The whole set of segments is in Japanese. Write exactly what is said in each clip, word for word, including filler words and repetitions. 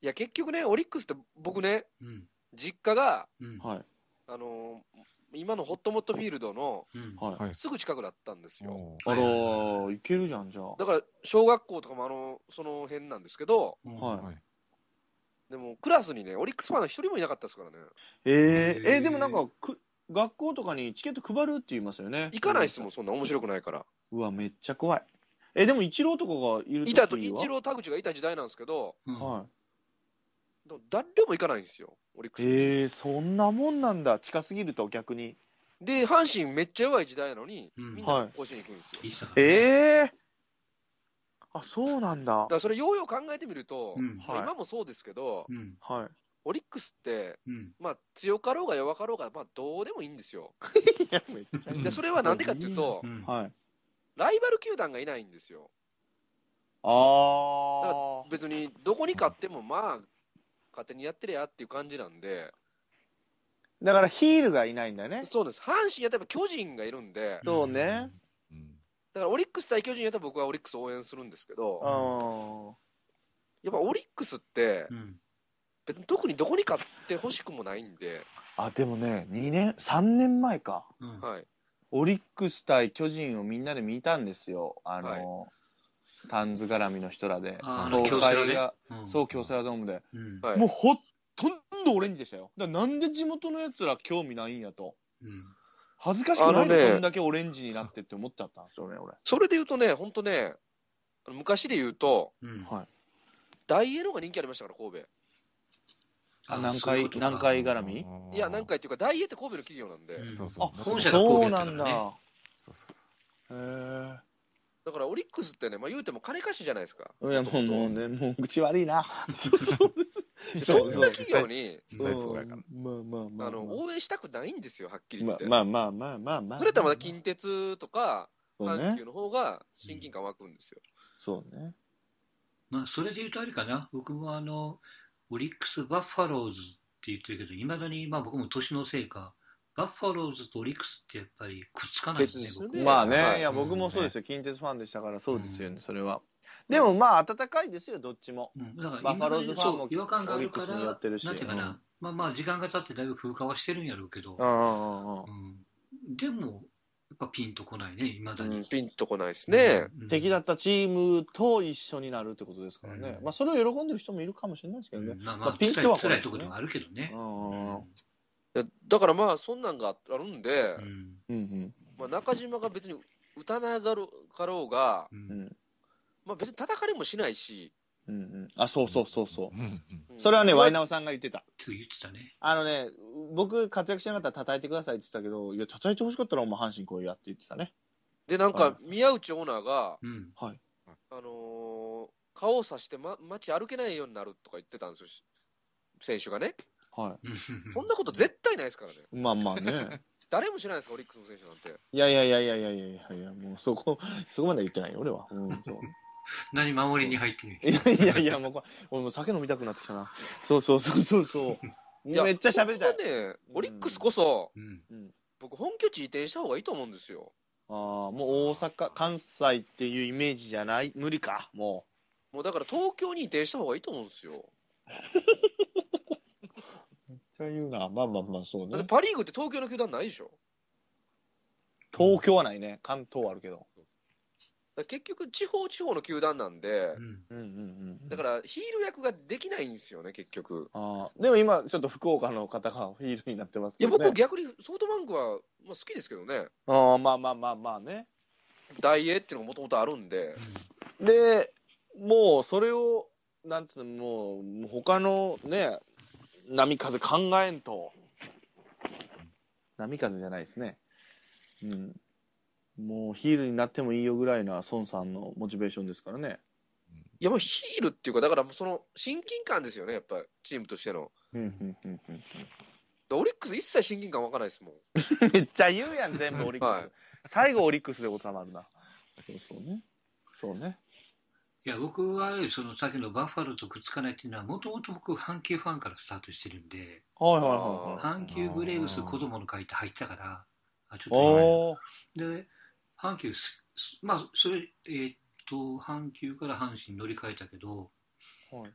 いや結局ね、オリックスって僕ね、 うん、 実家が、 うん、 はい。 あのー今のホットモットフィールドのうんはい。 すぐ近くだったんですよ。 あらはいはいはいー、いけるじゃん、じゃあ。 だから小学校とかもあのその辺なんですけど、 うんはい。 でもクラスにねオリックスファンの一人もいなかったですからね。 えー、 へーえーでもなんかく、学校とかにチケット配るって言いますよね。 行かないっすもん、そんな面白くないから。 うわ、めっちゃ怖い。え、でもイチローとかがいるいたと、 時はイチロー、田口がいた時代なんですけど、 うんはでも誰も行かないんですよ、オリックい。 スに。 えー、そんなもんなんだ。近すぎると逆に。 で、阪神めっちゃ弱い時代なのに、 うんみんな甲子園行くんですよ。 いいっすからねえー、あ、そうなんだだか。らそれようよう考えてみると、 うんまあ、今もそうですけど、 うんはい。 オリックスって、 うんまあ、強かろうが弱かろうが、まあ、どうでもいいんですよ。 いや、めっちゃいい。 で、それはなんでかっていうとう、んはい。 ライバル球団がいないんですよ。だからあ別にどこに勝っても、まあ、勝手にやってりゃっていう感じなんで、 ー。だからヒールがいないんだね。 そうです。阪神やったら巨人がいるんで、 そうね。 だからオリックス対巨人やったら僕はオリックスを応援するんですけど、 あやっぱオリックスってうん別に特にどこに勝ってほしくもないんで、 あ。あ、でもね、にねん、さんねんまえか。 うんはい。 オリックス対巨人をみんなで見たんですよ。あの、タンズ絡みの人らで。 あー総京セラで会が、 うんそう、京セラドームで。 うんはい。 もうほとんどオレンジでしたよ。だからなんで地元のやつら興味ないんやと。 うん恥ずかしくないの、 あのねこんだけオレンジになってって思っちゃったんですよね、俺。 それで言うとね、本当ね、昔で言うと、 うんはい。 ダイエーの方が人気ありましたから、神戸。 あ、南海、 そういうことか南海絡みいや、何回っていうか、ダイエーって神戸の企業なんで、 うんそうそうあ、 本社がそう神戸やったなんだ。 からねそうそうへえ。 だからオリックスってね、まあ、言うても金貸しじゃないですか。 いや、もう、もうね、もう口悪いな。 でそんな企業に、 実際そうやから。 まあまあまあ、 あの、応援したくないんですよ、はっきり言まあって。 まあまあまあまあまあ。 それやったらまだ近鉄とか、 そう阪急ね。 の方が親近感湧くんですよ。 そうね。 まあそれで言うとあれかな僕もあのオリックス・バッファローズって言ってるけどいまだにまあ僕も年のせいかバッファローズとオリックスってやっぱりくっつかない別ですよね僕まあね、 はいいや、僕もそうですよ。近鉄ファンでしたから、そうですよね、 うんそれは。でもまあ、温かいですよ、どっちも。 うん、だからバファローズファンもそう違和感があるかオリックスにやらってるしなんていうかな、 うんまあまあ時間が経ってだいぶ風化はしてるんやろうけどう、んうんうんうん、でもやっぱピンとこないねいまだに、 うん、ピンとこないですね。 うん敵だったチームと一緒になるってことですからね。 うんまあ、それを喜んでる人もいるかもしれないですけどね。 うんまあまあまあピンとは来ないですね辛い辛いところではあるけどね、 うんいやだからまあ、そんなんがあるんで、 うんうんうんまあ、中島が別に打たながろうかろうが、 ううんんまあ、別に叩かれもしないし、 うんうんあ、そうそうそうそう。 うんうんうんそれはね、 言わワイナオさんが言ってた。 そう言ってたねあのね、僕活躍しなかったら叩いてくださいって言ってたけど、いや、叩いてほしかったらお前阪神来いやって言ってたね。 で、なんか、 はい宮内オーナーが、 うんはい。 あのー顔をさして、ま、街歩けないようになるとか言ってたんですよ、し選手がね。 はそんなこと絶対ないですからね。 い。まあまあね。 誰も知らないですか、オリックスの選手なんて。 いやいやいやいやいやいやいやいや、もうそこ、そこまでは言ってないよ、俺は。うん、そう。 何守りに入ってるいやいやいや、もうこれ、俺もう酒飲みたくなってきたな。そうそうそうそうそう。 いやめっちゃ喋りたい。 僕はね、オリックスこそ、 うんうん。 僕、本拠地移転した方がいいと思うんですよ。 ああ、もう大阪、関西っていうイメージじゃない、無理か、ももうだから東京に移転した方がいいと思うんですよ。 う。めっちゃ言うな。まあまあまあ、そうねだって。パ・リーグって東京の球団ないでしょ。 東京はないね。関東はあるけど。 だから結局、地方地方の球団なんで、 うんうんうんうん。 だからヒール役ができないんですよね、結局。 ああ、でも今、ちょっと福岡の方がヒールになってますいや、 けどね。 僕、逆にソフトバンクは、まあ、好きですけどね。 ああ、まあまあまあまあね。 大英っていうのがもともとあるんで。 で、もうそれを、なんつうの、もう、もう他のね、波風考えんと。波風じゃないですね。うん。もうヒールになってもいいよぐらいな孫さんのモチベーションですからね。 いや、もうヒールっていうか、だからその親近感ですよね、やっぱりチームとしての。 うんうんうんうんでオリックス一切親近感湧かないですもん。 めっちゃ言うやん、全部オリックス。 はい最後オリックスで収まるな。そうそうね。そうね。 いや僕はそのさっきのバッファローとくっつかないっていうのはもともと僕阪急ファンからスタートしてるんではいはいはいはい。 阪急ブレーブス子供の会って入ってたからあちょっとおー。 で阪急すすまあそれえーっと阪急から阪神に乗り換えたけどはい。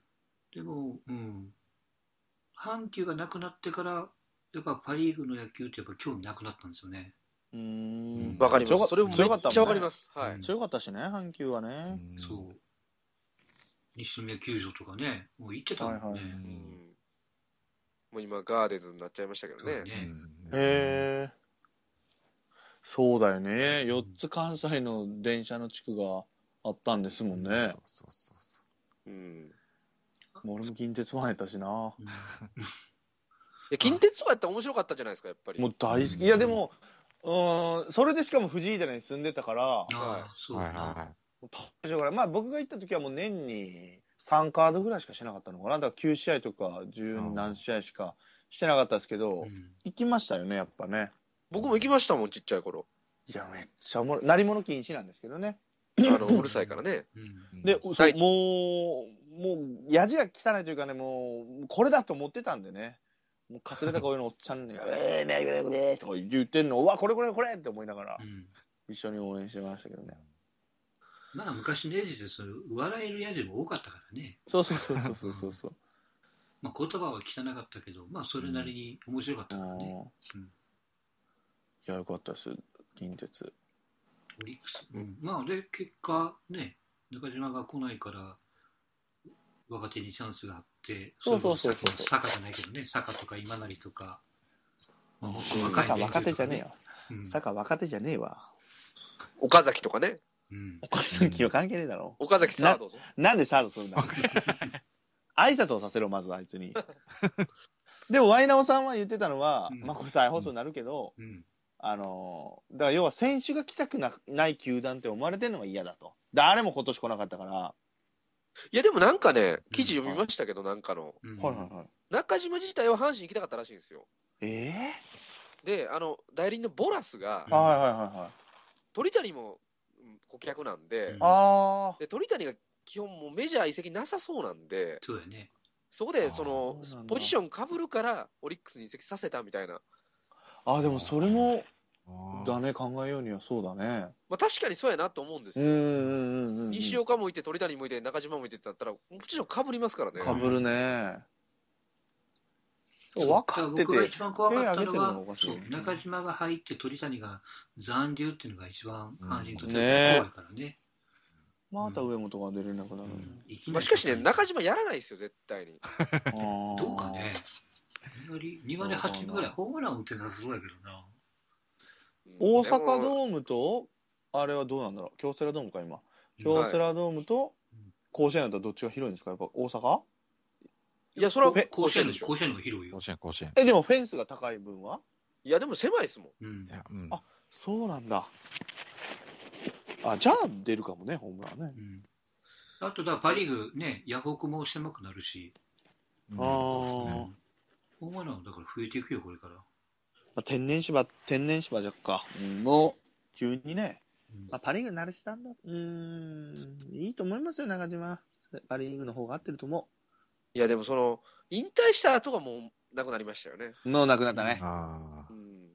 でも、うん、阪急がなくなってからやっぱパ・リーグの野球ってやっぱ興味なくなったんですよね。 うーん。 わかります。 強かそれもめっ強かったもんねちゃわかります。はい。 うん強かったしね、阪急はね。 うんそう。西宮球場とかね、もう行ってたもんね。 はいはいうんもう今、ガーデンズになっちゃいましたけどね。 そうね。 へえ。そうだよね。よっつ関西の電車の地区があったんですもんね。 そうそうそうそうん。 もう俺も近鉄ファンやったしな。もうんいや近鉄とかやったら面白かったじゃないですか、やっぱり。 う大好き。 うんいやでも、うーん、それでしかも藤井寺に住んでたから、 あはいあ、そうだうはいはいはな。 最初から、まあ僕が行った時はもう年にさんカードぐらいしかしなかったのかな。だからきゅう試合とかじゅう何試合しかしてなかったですけど、 うん行きましたよね、やっぱね。 僕も行きましたもん、ちっちゃい頃。 いや、めっちゃおもろい。鳴り物禁止なんですけどね。 あの、うるさいからね。 うんい。 で、 うんそうはいもう、もう、やじが汚いというかね、もう、これだと思ってたんでね。もうかすれた声のおっちゃんに、えー、ねえ、ねえ、ねえ、とか言ってんの、うわ、これこれこれって思いながらう、ん一緒に応援してましたけどね。 まあ昔のエリでそれ笑えるやじも多かったからね。 そうそうそうそうそうそうそう。 まあ言葉は汚かったけど、まあそれなりに面白かったからね。 うんうんいや、よかったです、近鉄。 オリックス。うん、まあで、結果ね、中島が来ないから、若手にチャンスがあって、 そうそうそうそうれこそさっきの坂じゃないけどね、坂とか今成とか、まあ、もっとうん若い坂若手じゃねえよ。 よ。 うん坂若手じゃねえわ。 岡崎とかね。 うん岡崎は関係ねえだろ。 岡崎サード。 なんでサードするんだ挨拶をさせろ、まずあいつに。でも、ワイナオさんは言ってたのは、 うんまあこれ再放送になるけど、 うんあのーだから要は選手が来たくなない球団って思われてるのが嫌だと。誰も今年来なかったから。 いや、でもなんかね、記事読みましたけど、なんかの。 うんはいはいはい。 中島自体は阪神行きたかったらしいんですよ。 えで、あの、代理人のボラスがえ、はいはいはいはい。 鳥谷もうん顧客なんで、 うんああ。 で鳥谷が基本もうメジャー移籍なさそうなんで、 そうやね。 そこでそのあーそうなんだポジションかぶるからオリックスに移籍させたみたいな。 あ、でもそれも、 あーだね、考えようにはそうだね。 まあ確かにそうやなと思うんですよ。 うんうんうんうん。 西岡もいて、鳥谷もいて、中島もいてってなったら、もちろんかぶりますからね。 かぶるね。そう、 そう分かってて。 僕が一番怖かったの手挙げてるのはがおかしいそう中島が入って鳥谷が残留っていうのが一番阪神にとってうんね怖いからね。 また上本が出れなくなる。 うんいきなりまあ、しかしね、中島やらないですよ、絶対に。 どどうかね。にわりはちぶぐらいホームラン打ってなさそうやけどな。 うん大阪でもドームと、あれはどうなんだろう。京セラドームか、今。 うん京セラドームとうん甲子園だったらどっちが広いんですか、やっぱ大阪いや、それはえ甲子園でしょ。 甲子園の方が広いよ甲。子園、甲子園。 え、でもフェンスが高い分はいや、でも狭いですもん。 うんいや、うん。 あそうなんだ。あ、じゃあ出るかもね、ホームランね。 うんあとだからパ・リーグね、ヤフオクも狭くなるし、 うんあーそうですね。 ホームランはだから増えていくよ、これから。 まあ、天然芝、天然芝じゃっか。うんもう、急にね。 うんまあ、パ・リーグ慣れしたんだ。うーん、いいと思いますよ、中島。パ・リーグの方が合ってると思いや、でもその、引退した後がもうなくなりましたよね。 う。もうなくなったね。 あうん。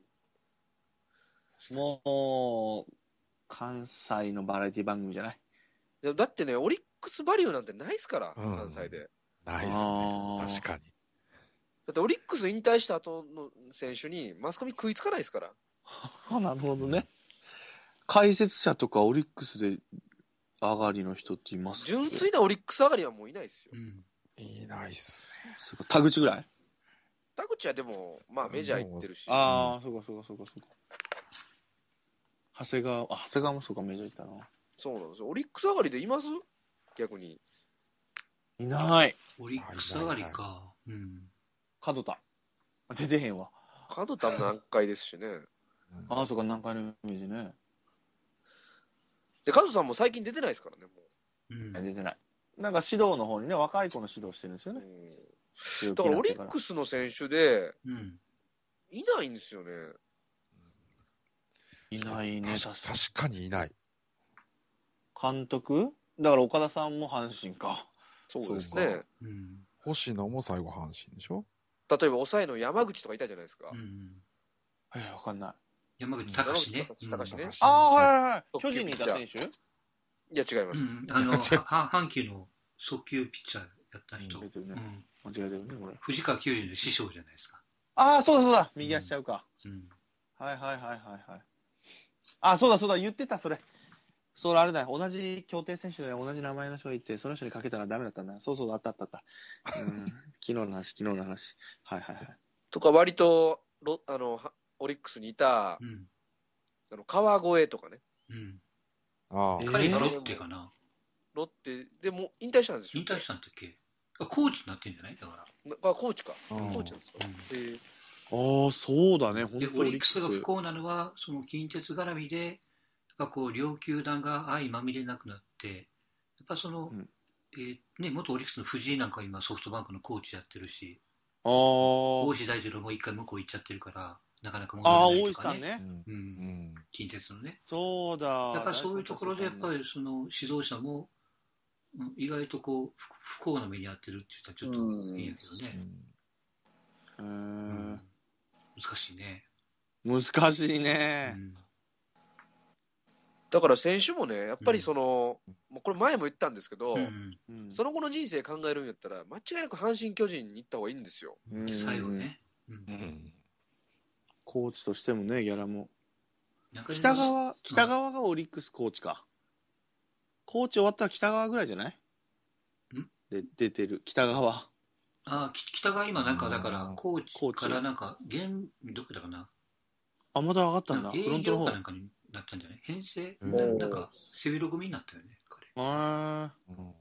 もう、関西のバラエティ番組じゃない。 でもだってね、オリックスバリューなんてないですから、 うん関西で。 あ、ないっすあね。 ー確かに。 だってオリックス引退した後の選手にマスコミ食いつかないですから。 あ、なるほどね。解説者とかオリックスで上がりの人っています純粋なオリックス上がりはもういないですよう。んいないっすね。 そうか田口ぐらい田口はでも、まあメジャー行ってるし。 ああ、そうかそうかそうかそうか。長谷川、あ、長谷川もそうか、メジャー行ったな。 そうなんですよ。オリックス上がりでいます逆に。 いない。 オリックス上がりか。うん角田。出てへんわ。 角田も難解ですしね。 うんああ、そうか、南海のイメージね。 で、角田さんも最近出てないですからね、もうん出てない。なんか指導の方にね、若い子の指導してるんですよう。 ね。 うんだからオリックスの選手でうんいないんですよね。 いないね、 確確かに。 確かにいない。 監督だから岡田さんも阪神か。 そうですそうね。 うん星野も最後阪神でしょ。 例えば抑えの山口とかいたじゃないですか。 うんえー、わかんない。 山口隆ね。 山口隆ねうんああ、はいはいはい。巨特急人にいた選手いや、違います。 うんあの、は阪急の速球ピッチャーやった人。 出てるねうん。 間違えてるね、これ。 藤川球児の師匠じゃないですか。 ああ、そうだそうだ、右足ちゃうか。 うん。 はいはいはいはいはい。あ、そうだそうだ、言ってた、それ。それあれだよ、同じ競艇選手で同じ名前の人がいて、その人にかけたらダメだったんだ。そうそう、あったあったあった。うん、昨日の話、昨日の話。はいはいはい。 とか割とロあのはオリックスにいたうん。 あの川越とかね、 うん。 ああえー彼がロッテかな。 ロッテでも引退したんですよ。 引退したんだっけ？あ、コーチになってんじゃないだから。 あ、コーチか。コうんーチなんですか。 うんへえああ、そうだね、本で、 当オリックスが不幸なのは、その近鉄絡みで、やっぱこう、両球団が相まみれなくなって、やっぱその、 うんえーね、元オリックスの藤井なんか今ソフトバンクのコーチやってるし、 あー大石大二郎も一回向こう行っちゃってるから、なかなか戻あー、 れな大いとかね。 石さんね。 う。 うんん近鉄のね。 そうだ。 やっぱりそういうところで、やっぱりその指導者も、うん意外とこう、不不幸な目に遭ってるって言ったらちょっと変やけどね。 ううんん。 難しいね。 難しいうね。 ん。 だから選手もね、やっぱりその、もうこれ前も言ったんですけど、 うん。 うんその後の人生考えるんやったら、間違いなく阪神・巨人に行った方がいいんですよ。 うん最後ね。うんうんコーチとしてもね、ギャラも。 中島北川、北川がオリックスコーチか。コーチ終わったら北川ぐらいじゃないんで、出てる。北川。 あ、き北川今なんかだからうんコーコーチチからなんか現どこだかな、 あ、まだ上がったんだ。 なんか営フロントの方。へ業かなんかになったんじゃない？編成、 うんななんか背広組になったよね彼。 ー。 うん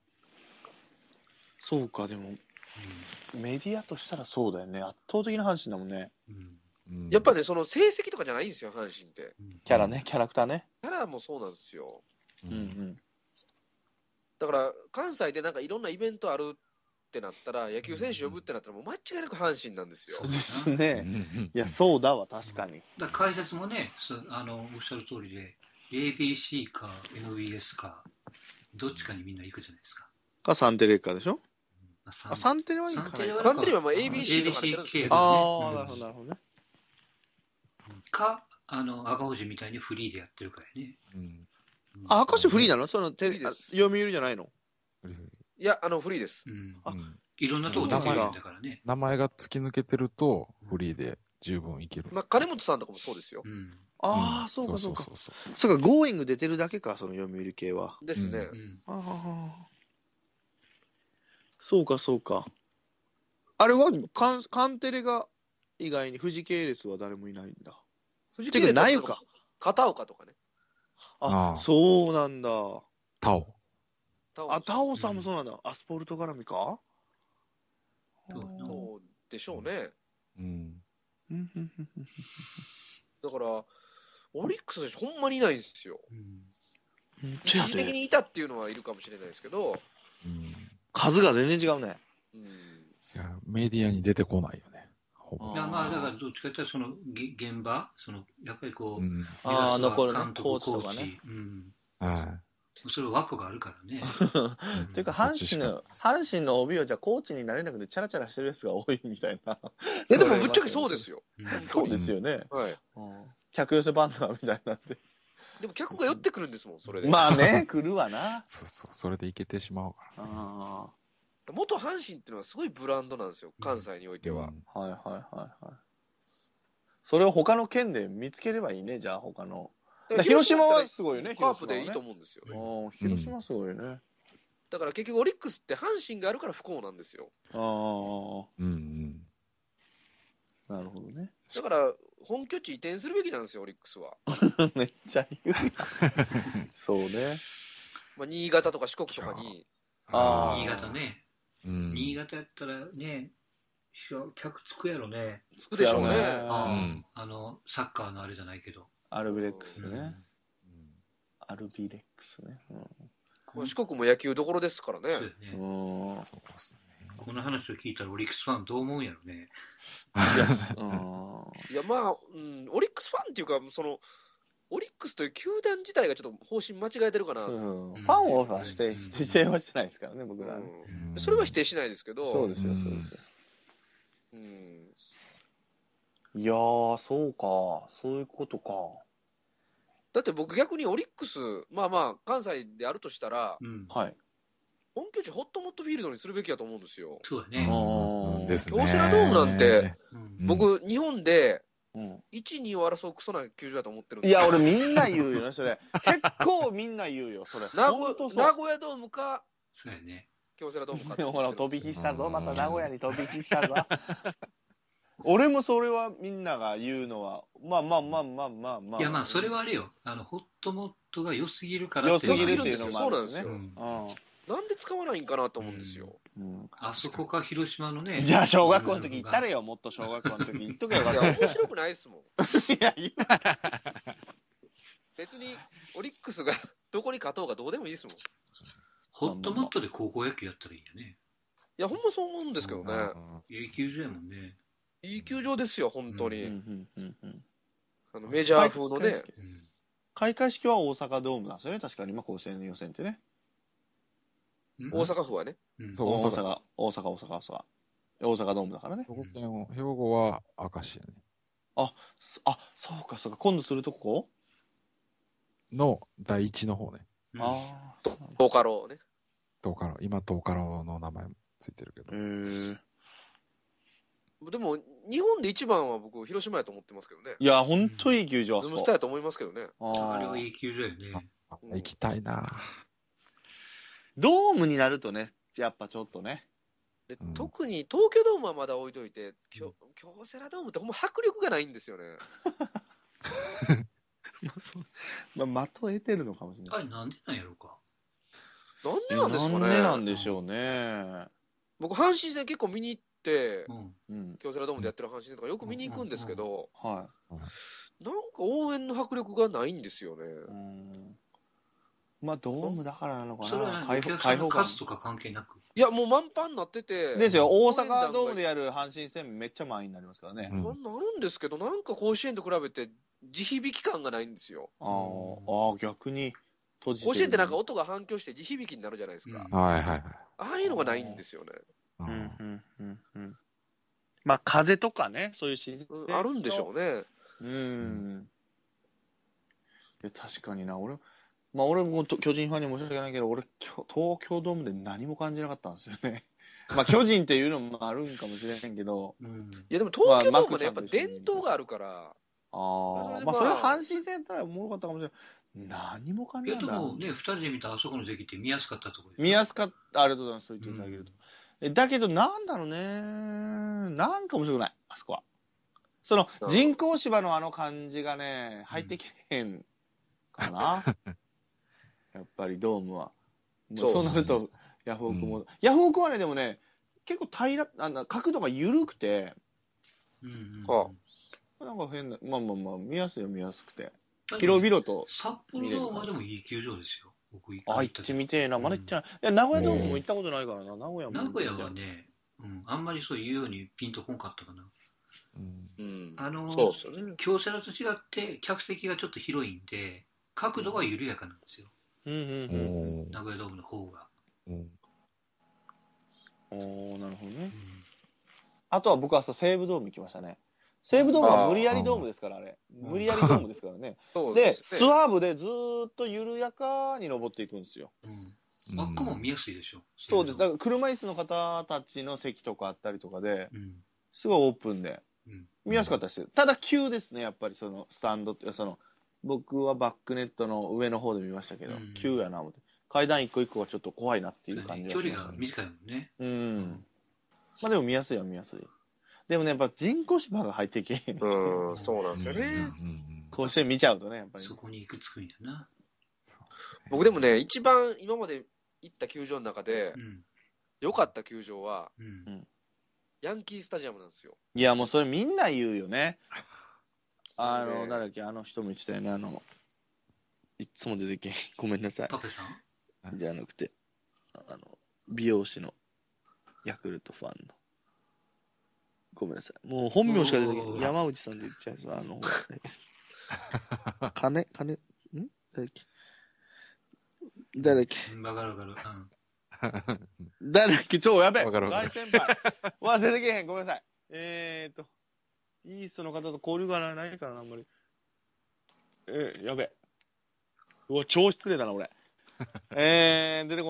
そうか、でも、メディアとしたらそうだよね。圧倒的な阪神だもんね。 うんうんやっぱね、その成績とかじゃないんですよ、阪神って。 うんキャラね、キャラクターね。 キャラもそうなんですよ。 ううんんだから、関西でなんかいろんなイベントあるってなったら、野球選手呼ぶってなったら、もう間違いなく阪神なんですよそう。 うん。 だですなね。 うんいや、そうだわ、確かに。 だから解説もね、すあのおっしゃる通りで エービーシー か エヌビーエス かどっちかにみんな行くじゃないですか。 か、サンテレかでしょまあサンあ、サンテレはいいかなサンテレはサンテレはもう エービーシー とかなってるんですよエービーシー 系ですね。 ああ、 うんなるほど、なるほどね。 か、あの赤星みたいにフリーでやってるからね。 うんうんあ、明石フリーなのそのテレフリーです読売じゃないのいや、あの、フリーです。 うんあうんいろんなとこ出てるんだからね。 名前が突き抜けてるとフリーで十分いける。 まあ、金本さんとかもそうですよ。 うん。 ああ、 んそうかそうか。 そうそうそうか、ゴーイング出てるだけか、その読売系は。 ですね。 うん。 ああ。そうか、そうか。あれは、カンカンテレが以外に富士系列は誰もいないんだ。 藤てかないか。 片岡とかね。 あ、 ああそうなんだ。 タオ。 あ、タオさんもそうなんだ。アスポルト絡みかそうだなそうでしょうね。 うん。 うんうんうんうんだから、オリックス選手ほんまにいないんですよ。 うんうん一時的にいたっていうのはいるかもしれないですけど、 うん。 数が全然違うね。 うん、 じゃあメディアに出てこないよね。ほぼ。 いやまあだからどっちかというとそのげ現場そのやっぱりこう、 うん。 目指すあーは残るね監督コーチとコーチかねうん、 はそれ枠があるからね。 い。 というか、 そっ阪神のちしか、 阪神の オービー はじゃあコーチになれなくてチャラチャラしてるやつが多いみたいな。 えでもぶっちゃけそうですよ。 うんそうですよね。 はい。 うん客寄せバンダーみたいになって。 でも客が寄ってくるんですもん、それで。 まあね、来るわな。 そうそう、それでいけてしまうから。 あ元阪神っていうのはすごいブランドなんですよ、関西においては。 うんあ、はいはいはいはい。それを他の県で見つければいいね、じゃあ他の。 だから広島はだったらすごいよねカープでいい広島はねと思うんですよね。 ああ、広島すごいよね。 だから結局オリックスって阪神があるから不幸なんですよ。 あうんうん。 あ、なるほどね。 だから本拠地移転するべきなんですよ、オリックスは。 めっちゃ言うやん。そうね。 まあ、新潟とか四国とかに。 あー新潟ね、 うん。 新潟やったらねしょ客つくやろね。 つくでしょうね。 そうやあー、 うんあのサッカーのあれじゃないけど、 アルビレックスうんね。アルビレックスね。 まあ四国も野球どころですからね。 そうやね、 うん。うんそうですね。 この話を聞いたらオリックスファンどう思うんやろね。 うんいや、まあ、うん、オリックスファンっていうか、その、オリックスという球団自体がちょっと方針間違えてるかな。 うんファンをさしてうん否定はしてないですからね、僕らね。 うんうんそれは否定しないですけど、 そうですよ、そうですよ。 うん、 いやー、そうか、そういうことか。 だって僕逆にオリックス、まあまあ関西であるとしたら、 うんはい。 本拠地ホットモットフィールドにするべきやと思うんですよ。 そうだね。 うんうんですね。 京セラドームなんて、 うん僕、日本でうんいち、にを争うクソな球場だと思ってるんいですよ。 や、俺みんな言うよね、それ。結構みんな言うよ、それ。 名ほんとそう古名古屋ドームか、 そうやね。 京セラドームかって思ほら、飛ってるんですよ。 び火したぞ。また名古屋に飛び火したぞ。俺もそれはみんなが言うのは、まあまあまあまあまあまあ。 いやまあそれはあれよ、あのホットモットが良すぎるから良ってすぎるっていうのもあるんですね。 そううんなんで使わないんかなと思うんですよ。 うんうんあそこか広島のね。 じゃあ小学校の時行ったれよ、もっと小学校の時行っとけよ。 いや、面白くないですもん。 いや、言う別にオリックスがどこに勝とうがどうでもいいですもん。いホットモットで高校野球やったらいいよね。 や、ほんまそう思うんですけどね。 野球場やもんね。 いい球場ですよ、本当に。 うんうんうんうんあのメジャー風のね。 うん開会式は大阪ドームなんですよね、確かに今、甲子園の予選ってね。 うん大阪府はね。 うんそう大大阪阪、大阪、大阪、大阪。大阪ドームだからね。 兵庫県を、兵庫は明石やね。 あ、そうか、そうか、今度するとこの第一の方ね。 うんああ。 ボカロね。 東海今東海の名前もついてるけど。 へえ。 でも、日本で一番は僕、広島やと思ってますけどね。 いや、ほんといい球場。 ズムスターやと思いますけどね。 あーあれはいい球場やね。 あ行きたいな。 ドームになるとね、やっぱちょっとね。 でうん特に東京ドームはまだ置いといて、京京セラドームってほんま迫力がないんですよね。 まあ、的を得てるのかもしれない。 あれなんでなんやろうか。 なんでなんですかね。 なんでなんでしょうね。 僕、阪神戦結構見に行ってう、ん。 うん。 京セラドームでやってる阪神戦とかよく見に行くんですけど、 はなんか応援の迫力がないんですよね。 い。うん。まあ、ドームだからなのかな。 それはなんかお開放客さんの開放感。 数とか関係なく。 いや、もう満帆になってて、 ですよ、大応援団が阪ドームでやる阪神戦めっちゃ満員になりますからね。 うんななるんですけど、なんか甲子園と比べて地響き感がないんですよ。 あーあー、逆に閉じてる。 甲子園ってなんか音が反響して地響きになるじゃないですか。 うんはいはいはい。 ああいうのがないんですよね。 うんうんうんうんうん。まあ、風とかね、そういう自然うんあるんでしょうね。 う。うん。いや確かにな、俺、まあ俺もと巨人ファンに申し訳ないけど、俺、きょ東京ドームで何も感じなかったんですよね。まあ巨人っていうのもあるんかもしれへんけど、 うん。 いやでも東京ドームはね、やっぱまあマックさんと一緒に伝統があるから、 ああ、 それでまあまあそれは阪神戦やったらおもろかったかもしれない。何も感いやじないんだ。 でもね、二人で見たあそこの席って見やすかったところ見やすかった、ありがとうございます、そう言っていただけると。えだけど、なんだろうね、なんか面白くない、あそこは。そのうん人工芝のあの感じがね、入ってけへんかな。やっぱりドームは。もうそうそうなると、ヤフオクも、ヤフオクはね、でもね、結構平ら、あの角度が緩くて、 うんうんあなんか変な、まあまあまあ、見やすいよ、見やすくて。 うん。 広々と、 札幌ドームはでもいい球場ですよ。僕一あ、行って回行ったけど。 みてえな、まだ行ってない。いや、名古屋ドームも行ったことないからな、名古屋も。 名古屋はね、うん、あんまりそういうようにピンとこんかったかな。 うんうん、 あのそうですよね。 京セラと違って客席がちょっと広いんで、角度は緩やかなんですよ。 うんうんうん。 名古屋ドームの方が。 うんおー、なるほどね。 うんあとは僕はさ、西武ドーム行きましたね。西武ドームは無理やりドームですから、あれ。 うん無理やりドームですからね。で、 そうですねスワーブでずーっと緩やかに登っていくんですよ。 うん、あっこも見やすいでしょ。 そうです。だだから車椅子の方たちの席とかあったりとかで、 うんすごいオープンで、 うん見やすかったですよ。ただ急ですね、やっぱりそのスタンドって、その、僕はバックネットの上の方で見ましたけど、 うん急やな思って。階段一個一個がちょっと怖いなっていう感じがし距ましたね。 離が短いもんね。 うん。まあでも見やすいは見やすい。でもね、やっぱ人工芝が入ってけへん。 うん、そうなんですよね。 うんうん甲子園見ちゃうとね、やっぱり。 そこに行くつくんやな。 僕でもね、一番今まで行った球場の中でうん良かった球場は、 うんヤンキースタジアムなんですよ。 いや、もうそれみんな言うよね。あの、 そうねなんだっけ、あの人も言ってたよね、あの、いつも出てけん。ごめんなさい。 パペさんじゃなくて、あの、美容師のヤクルトファンの。ごめんなさい。もう本名しか出てけん。 おー山内さんで言っちゃうぞ、あの、金、金、ん誰だっけ誰だっけうんわかるわかる。うん誰だっけちょ、やべえわかるわか大先輩わ、出てけへん。ごめんなさい。えーと、イーストの方と交流がないからな、あんまり。えー、やべえ。うわ、超失礼だな、俺。えー、出てこない。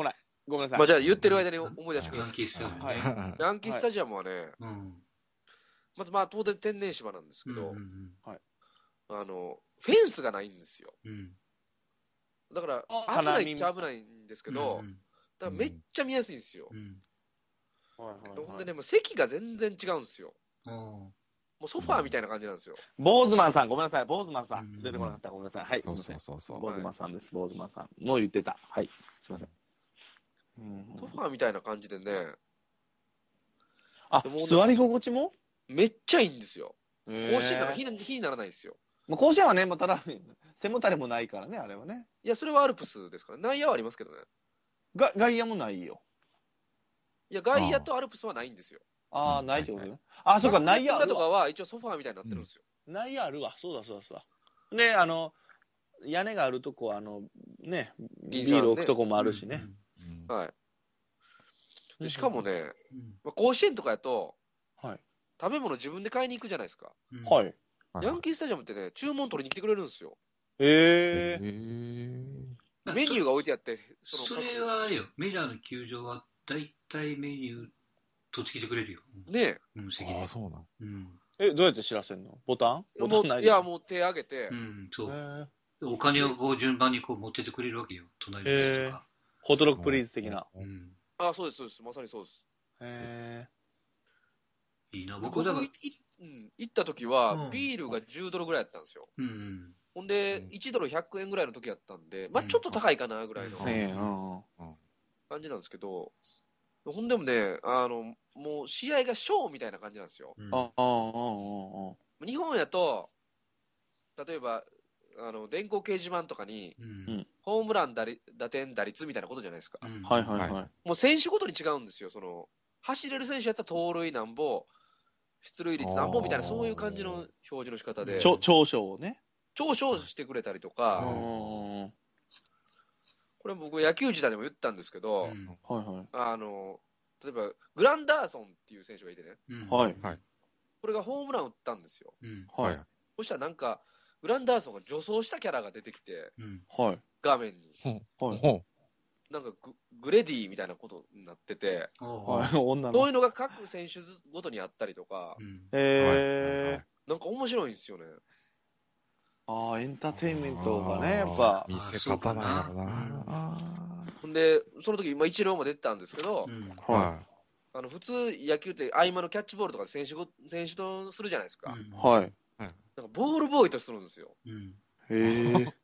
ごめんなさい。 まあじゃあ言ってる間に思い出してください。 ヤンキースタジアムね。 はいヤンキースタジアムはね、 うん。 まずまあ当然天然芝なんですけど、 うんうんあの、フェンスがないんですよ。 うん。 だからあ危ないっちゃ危ないんですけど、 うんだからめっちゃ見やすいんですよ。 うん。 はいはいはいほんでね、もう席が全然違うんですよ。 うん。おもうソファーみたいな感じなんですよ。 ボーズマンさん、ごめんなさい、ボーズマンさうんん。出てこなかった、ごめんなさい。はい、すそいうません。 そうそうそう。 ボーズマンさんです、ボーズマンさん。もう言ってた。はい、すいません。うんソファーみたいな感じでね、 あでも、 座り心地もめっちゃいいんですよ。 甲甲子園なんか火に火にならないですよ。 もう甲子園はね、もうただ、背もたれもないからね、あれはね。 いや、それはアルプスですから、内野はありますけどね。 が外野もないよ。 いや、外野とアルプスはないんですよ。 ああ、 うんないってことね。あ、そうか、 バックネット内野あるわ。 裏とかは一応ソファーみたいになってるんですよ。 内野あるわ。そうだそうだそうだ。で、あの、屋根があるとこ、あの、ね、ビ銀さんねール置くとこもあるしね。 うんはい。でしかもね、 うんまあ、甲子園とかやと、 はい。 食べ物自分で買いに行くじゃないですか。 うん。 はい。 はいヤンキースタジアムってね、注文取りに来てくれるんですよ。 えへえ。 ーメニューが置いてあって、そのそれはあれよ、メジャーの球場は大体メニュー取ってきてくれるよ。 ねうん、席でああ、。そうなん。 うん。 え、どうやって知らせんの？ボタン？ボタもンないういや、もう手挙げて、 うん、そう。 へお金をこう順番にこう持ってってくれるわけよ、隣の人とか。 ホットドッグプリーズ的な。 うん。 あ、そうです、そうです、まさにそうです。 へいいな、 僕僕だからい、いうん行った時は、 うんビールがじゅうドルぐらいやったんですよ。 うんうん。 ほんで、 うんいちドルひゃくえんぐらいの時やったんで、まあうんちょっと高いかなぐらいのえ。せんえん。うん。 感じなんですけど、ほんでもね、あの、もう試合がショーみたいな感じなんですよ。 うんああ、ああ、あ日本やと、例えば、あの、電光掲示板とかに、 うんホームラン打率、打点打率みたいなことじゃないですか。 うんあ。はいはいはい。 もう選手ごとに違うんですよ。その、走れる選手やったら盗塁なんぼ、出塁率なんぼみたいな、そういう感じの表示の仕方で、 ちょ長所をね。 長所してくれたりとうか、 ん。はいこれ僕野球時代でも言ったんですけど、 うんはあの、例えば、グランダーソンっていう選手がいてね、 うんい。はい。 はい。 これがホームラン打ったんですよ。 うんははいい。。 そしたらなんか、グランダーソンが女装したキャラが出てきて、 うんはい。 画面に。 はい。 ほなんかグ、グレディみたいなことになってて、 おはい。 ー女の。 そういうのが各選手ごとにあったりとかう、んう。はいへえ。 なんか面白いんですよね。 ああ、エンターテインメントがね、やっぱ。 見せ方なんやろな。 あほんで、その時、まあ、イチローも出てたんですけど、 うんあ。ははあの普通、野球って合間のキャッチボールとかで選手ご選手とするじゃないですか。 うんい。はい。 い。はい。 なんかボールボーイとするんですよ。 うんへえ。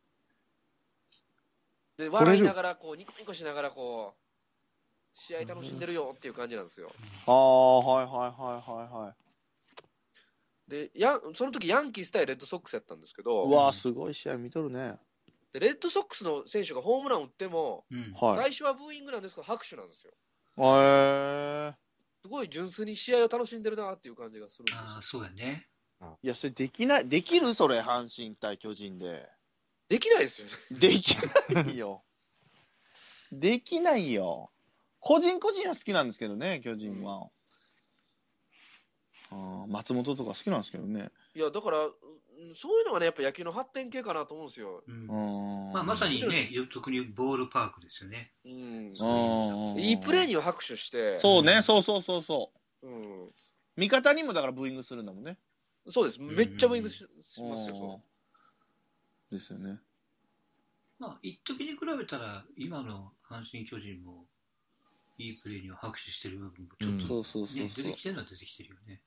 で、 れる笑いながら、こう、ニコニコしながら、こう、試合楽しんでるよっていう感じなんですよ。 ああ、はいはいはいはいはい。 で、ヤンその時ヤンキース対レッドソックスやったんですけど、 うわー、すごい試合見とるね。 でレッドソックスの選手がホームラン打っても、 うんはい。 最初はブーイングなんですけど、拍手なんですよ。 へえ。 すごい純粋に試合を楽しんでるなっていう感じがするんですよああ、。そうやね。 いや、それできない、できるそれ、阪神対巨人で。 できないですよね。 できないよ。できないよ。個人個人は好きなんですけどね、巨人は。うん、松本とか好きなんですけどね。 いや、だから、うんそういうのがね、やっぱ野球の発展系かなと思うんですよ。 うんうん。 まあ、まさにね、特にボールパークですよね。 うん。 うん。 いいプレーには拍手して、 そうね、そうそうそうそう。 うん。 味方にもだからブーイングするんだもんね。 そうです。めっちゃブーイングししますよ、そうんですよね。 まあ、一時に比べたら、今の阪神・巨人も、いいプレーには拍手してる部分もちょっと、 そうそうそうね、 そう。 出てきてるのは出てきてるよね。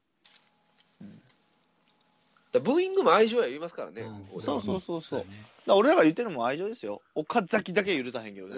だからブーイングも愛情や言いますからね。 うんここではそうそうそうそう。だかね。 ら俺らが言ってるのも愛情ですよ。岡崎だけ許さへんけどね。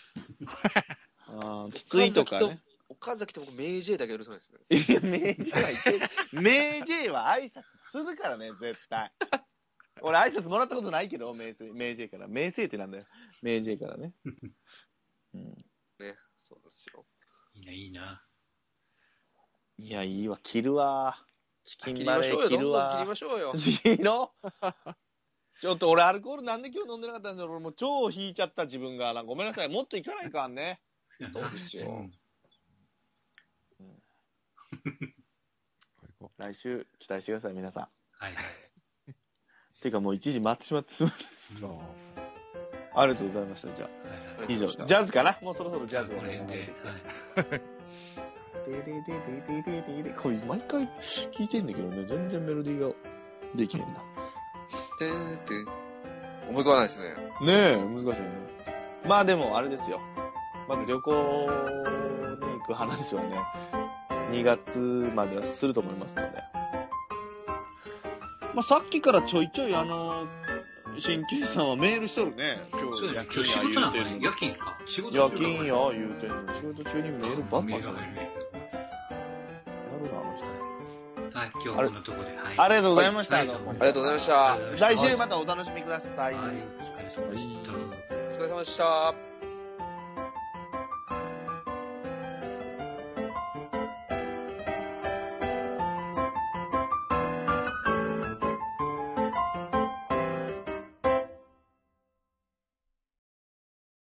あーきついとかね。 岡崎と僕、メイジェイだけ許さないですね。 いや、メイジェイは言ってる。メイジェイは挨拶するからね、絶対。俺挨拶もらったことないけど、メイジェイメイジェイから。メイセイってなんだよ。メイジェイからね。うん、 ね、そうですよ。 いいな、いいな。 いや、いいわ。切るわ。チキンバレ切りましょうよ、 ー切るわどんどん切り。ましょうよ。 切ろちょっと俺アルコールなんで今日飲んでなかったんだろう。俺もう超引いちゃった自分が。なんかごめんなさい。もっといかないかんね。 そうですよん来週期待してください、皆さん。 はいはい。 ていうかもう一時待ってしまってすみません。 うんはありがとうございました。じゃあ。 いはいありがとうござい以上。ジャズかな、もうそろそろジャズ。 この辺で。はい。 レレレレレレレレこれ毎回聞いてんだけどね、全然メロディーができへんな。 てーてー。思い浮かばないですね。 ねえ、難しいね。まあでもあれですよ。まず旅行に行く話はね、にがつまではすると思いますので。まあさっきからちょいちょいあの、新旧さんはメールしとるね。今日そうだね。今日仕夜事なんかね。 勤や言うてんの夜勤か。仕事夜勤よ、言うてんの。仕事中にメールばっかメールさね。 が入るやるな、あの人。 はい、今日はこんなところで。はい。 ありがとうございました。 はいどうもありがとうございました。 来週またお楽しみください。 はい、お疲れ様でした。 お疲れ様でした。